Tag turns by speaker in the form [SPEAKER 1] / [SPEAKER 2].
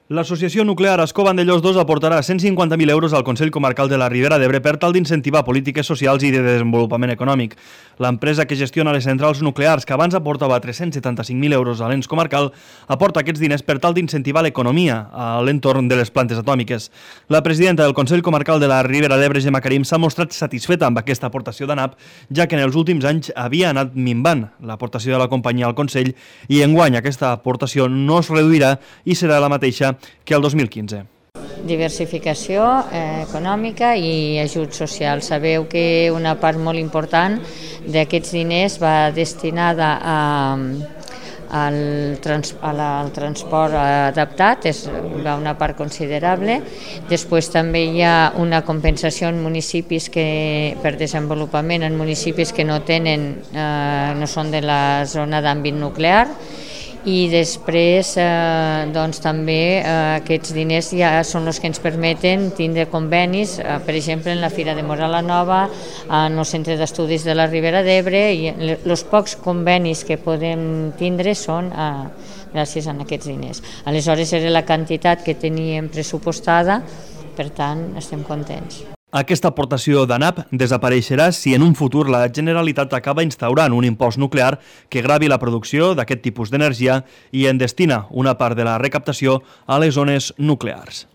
[SPEAKER 1] L'Associació Nuclear Ascó Vandellòs 2 aportarà 150.000 euros al Consell Comarcal de la Ribera d'Ebre per tal d'incentivar polítiques socials i de desenvolupament econòmic. L'empresa que gestiona les centrals nuclears, que abans aportava 375.000 euros a l'ens comarcal, aporta aquests diners per tal d'incentivar l'economia a l'entorn de les plantes atòmiques. La presidenta del Consell Comarcal de la Ribera d'Ebre, Gemma Karim, s'ha mostrat satisfeta amb aquesta aportació d'ANAP, ja que en els últims anys havia anat minvant l'aportació de la companyia al Consell i enguany aquesta aportació no es reduirà i serà la mateixa que el 2015.
[SPEAKER 2] Diversificació econòmica i ajut social. Sabeu que una part molt important d'aquests diners va destinada al transport adaptat, és una part considerable. Després també hi ha una compensació en municipis per desenvolupament en municipis que no són de la zona d'àmbit nuclear. I després també aquests diners ja són els que ens permeten tindre convenis, per exemple en la Fira de Móra la Nova, en el Centre d'Estudis de la Ribera d'Ebre, i els pocs convenis que podem tindre són gràcies a aquests diners. Aleshores era la quantitat que teníem pressupostada, per tant estem contents.
[SPEAKER 1] Aquesta aportació d'ANAP desapareixerà si en un futur la Generalitat acaba instaurant un impost nuclear que gravi la producció d'aquest tipus d'energia i en destina una part de la recaptació a les zones nuclears.